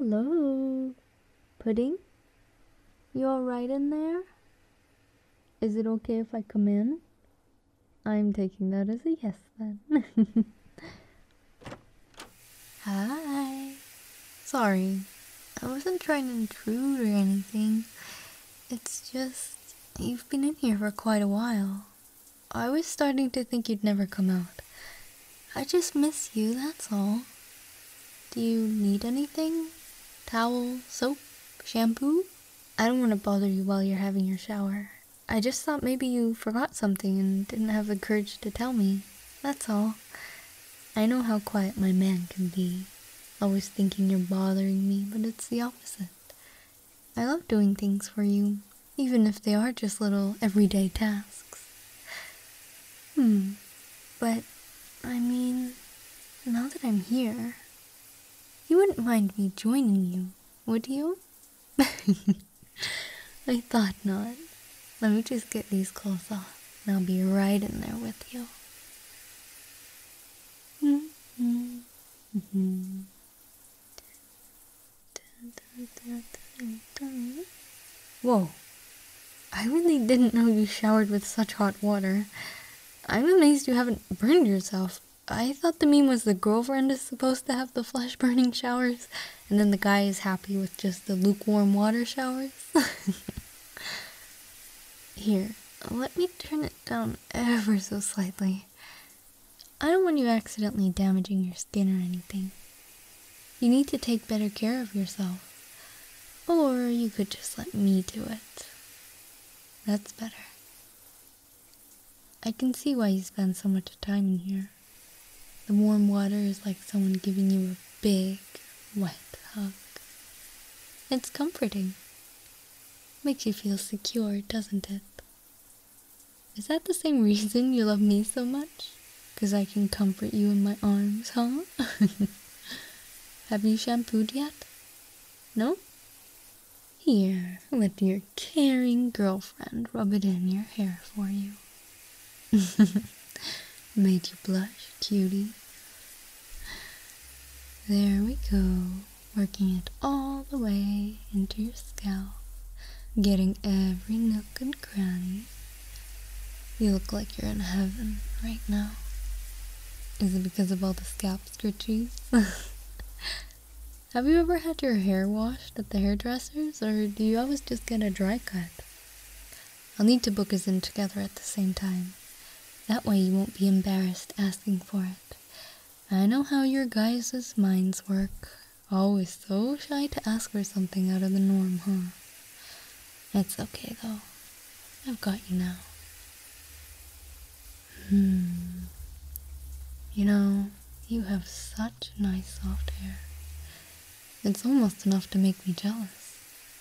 Hello, Pudding? You alright in there? Is it okay if I come in? I'm taking that as a yes then. Hi. Sorry, I wasn't trying to intrude or anything. It's just, you've been in here for quite a while. I was starting to think you'd never come out. I just miss you, that's all. Do you need anything? Towel, soap, shampoo? I don't want to bother you while you're having your shower. I just thought maybe you forgot something and didn't have the courage to tell me. That's all. I know how quiet my man can be. Always thinking you're bothering me, but it's the opposite. I love doing things for you, even if they are just little everyday tasks. But, I mean, now that I'm here, you wouldn't mind me joining you, would you? I thought not. Let me just get these clothes off, and I'll be right in there with you. Whoa. I really didn't know you showered with such hot water. I'm amazed you haven't burned yourself. I thought the meme was the girlfriend is supposed to have the flesh burning showers, and then the guy is happy with just the lukewarm water showers. Here, let me turn it down ever so slightly. I don't want you accidentally damaging your skin or anything. You need to take better care of yourself. Or you could just let me do it. That's better. I can see why you spend so much time in here. The warm water is like someone giving you a big, wet hug. It's comforting. Makes you feel secure, doesn't it? Is that the same reason you love me so much? 'Cause I can comfort you in my arms, huh? Have you shampooed yet? No? Here, let your caring girlfriend rub it in your hair for you. Made you blush, cutie. There we go, working it all the way into your scalp, getting every nook and cranny. You look like you're in heaven right now. Is it because of all the scalp scritchies? Have you ever had your hair washed at the hairdresser's, or do you always just get a dry cut? I'll need to book us in together at the same time. That way you won't be embarrassed asking for it. I know how your guys' minds work. Always so shy to ask for something out of the norm, huh? It's okay though. I've got you now. You know, you have such nice soft hair. It's almost enough to make me jealous.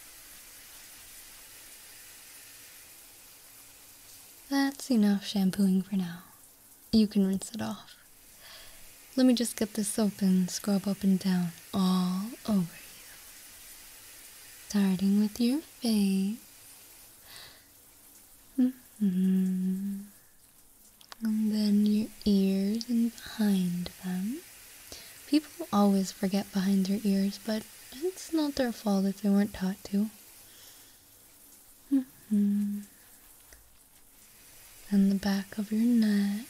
That's enough shampooing for now. You can rinse it off. Let me just get this soap and scrub up and down all over you. Starting with your face. And then your ears and behind them. People always forget behind their ears, but it's not their fault if they weren't taught to. And the back of your neck.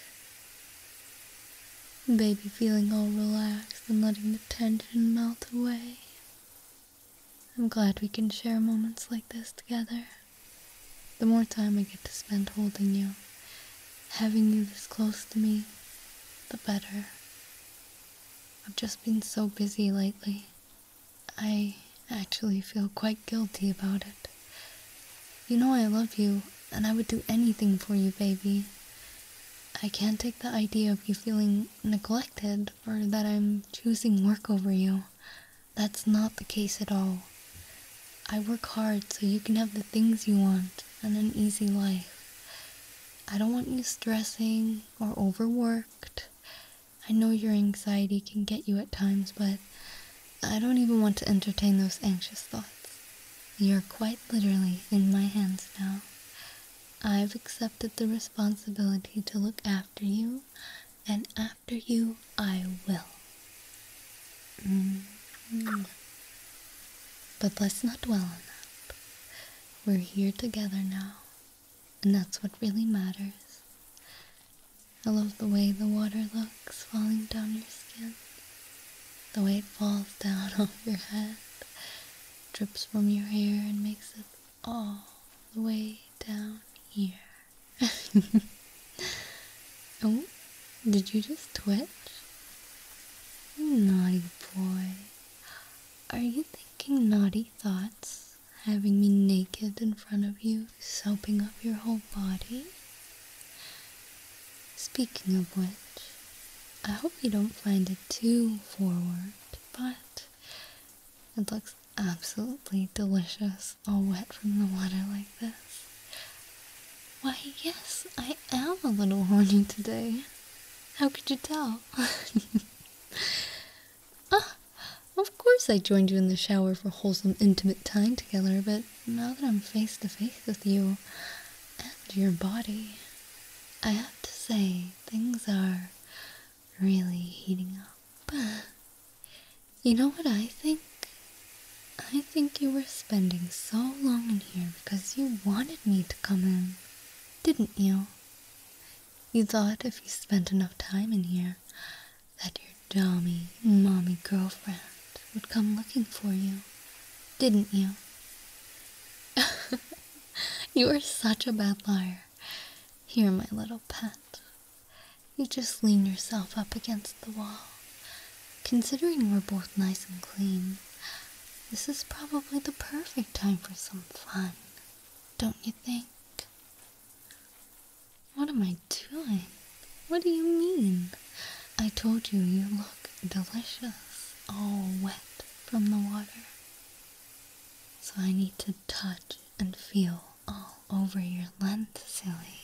Baby feeling all relaxed and letting the tension melt away. I'm glad we can share moments like this together. The more time I get to spend holding you, having you this close to me, the better. I've just been so busy lately. I actually feel quite guilty about it. You know I love you, and I would do anything for you, baby. I can't take the idea of you feeling neglected or that I'm choosing work over you. That's not the case at all. I work hard so you can have the things you want and an easy life. I don't want you stressing or overworked. I know your anxiety can get you at times, but I don't even want to entertain those anxious thoughts. You're quite literally in my hands now. I've accepted the responsibility to look after you, and after you, I will. But let's not dwell on that. We're here together now, and that's what really matters. I love the way the water looks falling down your skin. The way it falls down off your head, drips from your hair and makes it all the way down here. Oh, did you just twitch? Naughty boy. Are you thinking naughty thoughts, having me naked in front of you, soaping up your whole body? Speaking of which, I hope you don't find it too forward, but it looks absolutely delicious, all wet from the water like this. Why, yes, I am a little horny today. How could you tell? Of course I joined you in the shower for wholesome, intimate time together, but now that I'm face to face with you and your body, I have to say things are really heating up. You know what I think? I think you were spending so long in here because you wanted me to come in, didn't you? You thought if you spent enough time in here, that your dummy, mommy girlfriend would come looking for you, didn't you? You are such a bad liar. Here, my little pet. You just lean yourself up against the wall. Considering we're both nice and clean, this is probably the perfect time for some fun, don't you think? What am I doing? What do you mean? I told you you look delicious, all wet from the water. So I need to touch and feel all over your length, silly.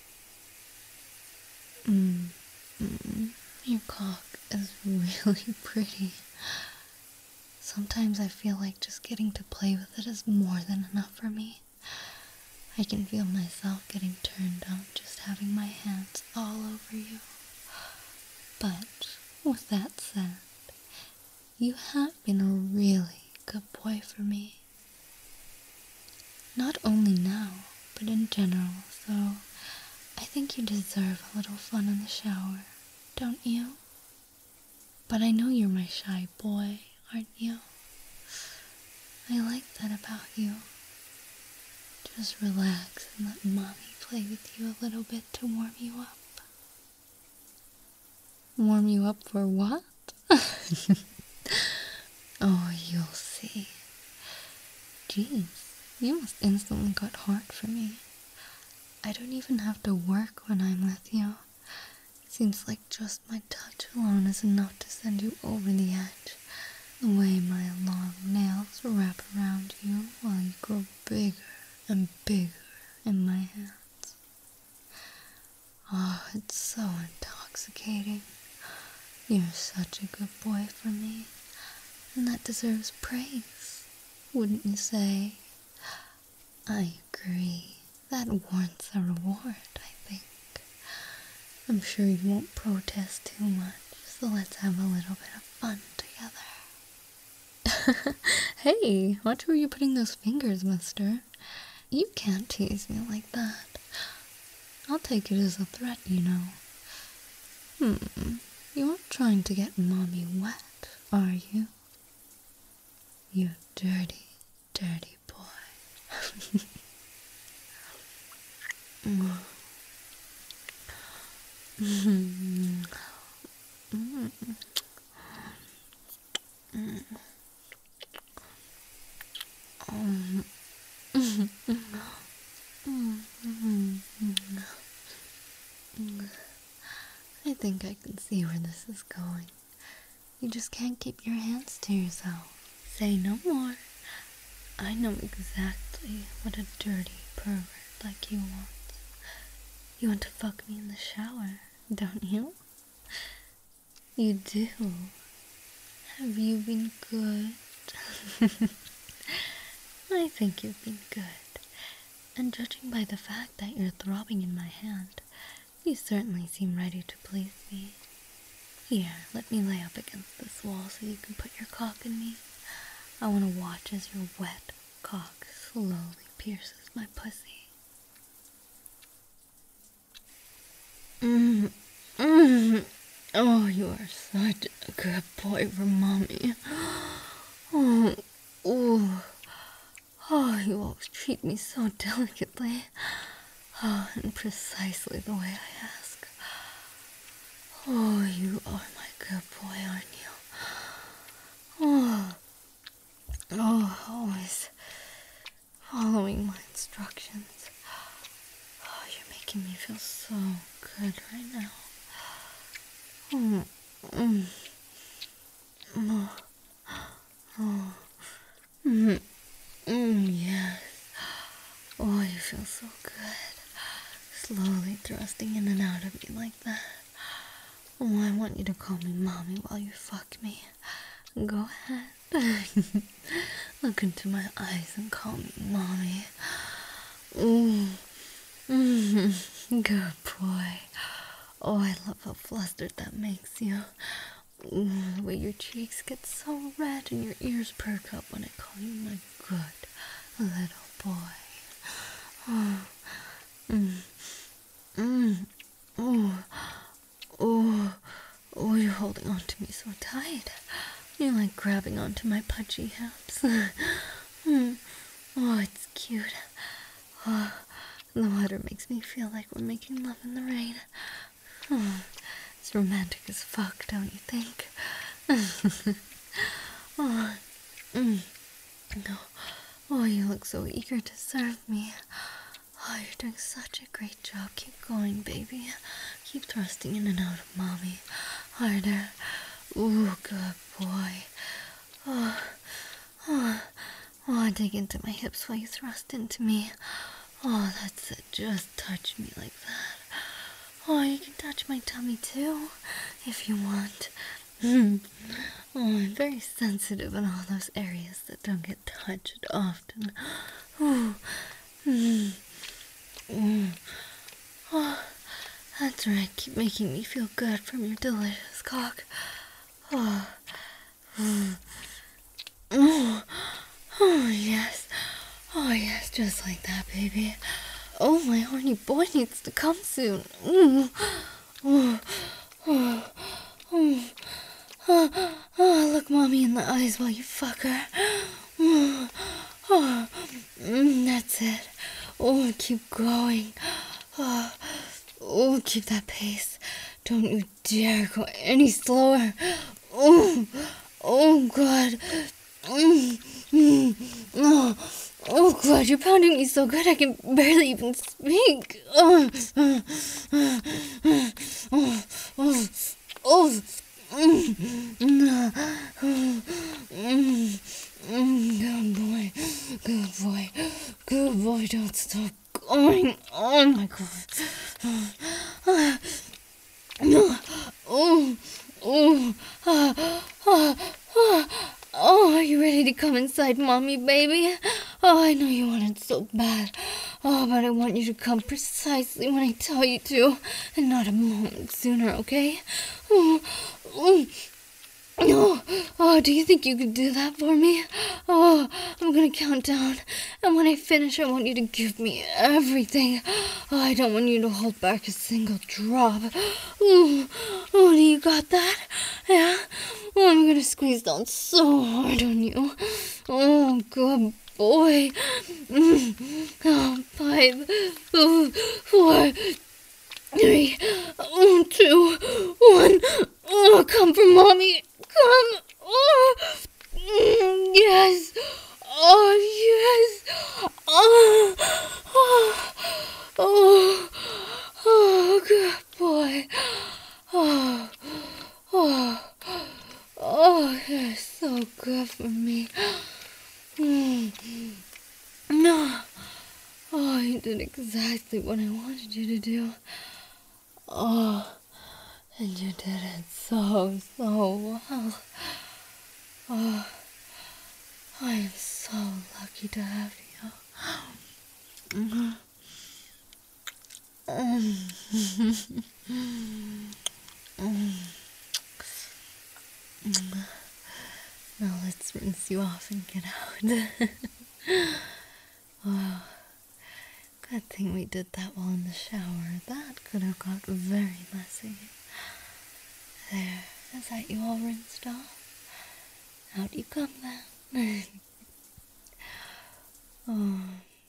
Your cock is really pretty. Sometimes I feel like just getting to play with it is more than enough for me. I can feel myself getting turned on just having my hands all over you. But, with that said, you have been a really good boy for me. Not only now, but in general, so I think you deserve a little fun in the shower, don't you? But I know you're my shy boy, aren't you? I like that about you. Just relax and let mommy play with you a little bit to warm you up. Warm you up for what? Oh, you'll see. Jeez, you must instantly got hard for me. I don't even have to work when I'm with you. It seems like just my touch alone is enough to send you over the edge. The way my long nails wrap around you while you grow bigger and bigger in my hands. Oh, it's so intoxicating. You're such a good boy for me, and that deserves praise, wouldn't you say? I agree. That warrants a reward, I think. I'm sure you won't protest too much, so let's have a little bit of fun together. Hey, watch where you're putting those fingers, mister. You can't tease me like that. I'll take it as a threat, you know. You aren't trying to get mommy wet, are you? You dirty, dirty boy. I think I can see where this is going. You just can't keep your hands to yourself. Say no more. I know exactly what a dirty pervert like you wants. You want to fuck me in the shower, don't you? You do. Have you been good? I think you've been good. And judging by the fact that you're throbbing in my hand, you certainly seem ready to please me. Here, let me lay up against this wall so you can put your cock in me. I want to watch as your wet cock slowly pierces my pussy. Oh, you are such a good boy for mommy. Oh, oh, oh, you always treat me so delicately. Oh, and precisely the way I ask. Oh, you are my good boy, aren't you? Always following my instructions. Oh, you're making me feel so good right now. Yes. Oh, you feel so good. Slowly thrusting in and out of me like that. Oh, I want you to call me mommy while you fuck me. Go ahead. Look into my eyes and call me mommy. Good boy. Oh, I love how flustered that makes you. The way your cheeks get so red and your ears perk up when I call you my good little boy. Oh, you're holding on to me so tight. You're like grabbing onto my pudgy hips. Oh, it's cute. Oh, the water makes me feel like we're making love in the rain. Oh, it's romantic as fuck, don't you think? Oh, you look so eager to serve me. Oh, you're doing such a great job. Keep going, baby. Keep thrusting in and out of mommy. Harder. Ooh, good boy. Dig into my hips while you thrust into me. Oh, that's it. Just touch me like that. Oh, you can touch my tummy too, if you want. Oh, I'm very sensitive in all those areas that don't get touched often. Oh, that's right. Keep making me feel good from your delicious cock. Oh, yes. Oh, yes, just like that, baby. Oh, my horny boy needs to come soon. Look mommy in the eyes while you fuck her. That's it. Oh, keep going. Oh, keep that pace. Don't you dare go any slower. Oh, God. Oh, God, you're pounding me so good I can barely even speak. Good boy, good boy, don't stop going. Oh my God. Oh, are you ready to come inside mommy, baby? Oh, I know you want it so bad. Oh, but I want you to come precisely when I tell you to, and not a moment sooner, okay? Oh, do you think you could do that for me? Oh, I'm gonna count down, and when I finish, I want you to give me everything. Oh, I don't want you to hold back a single drop. Oh, do you got that? Yeah? Oh, I'm gonna squeeze down so hard on you. Oh, good boy. Oh, 5, 4, 3, 2, 1. Oh, come for mommy. Come. Oh, yes. Oh, yes. Oh, good boy. Oh, you're so good for me. No. Oh, you did exactly what I wanted you to do. Oh, and you did it so well. Oh, I am so lucky to have you. Now let's rinse you off and get out. Oh, good thing we did that while in the shower. That could have got very messy. There, is that you all rinsed off? Out you come then. Oh.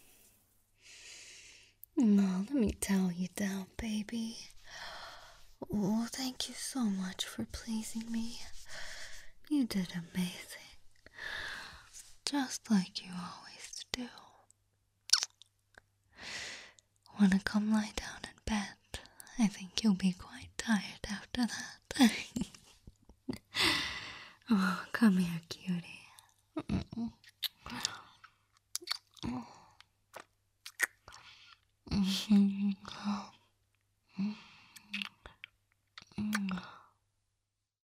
No, let me towel you down, baby. Oh, thank you so much for pleasing me. You did amazing. Just like you always do. Wanna come lie down in bed? I think you'll be quite tired after that. Oh, come here, cutie.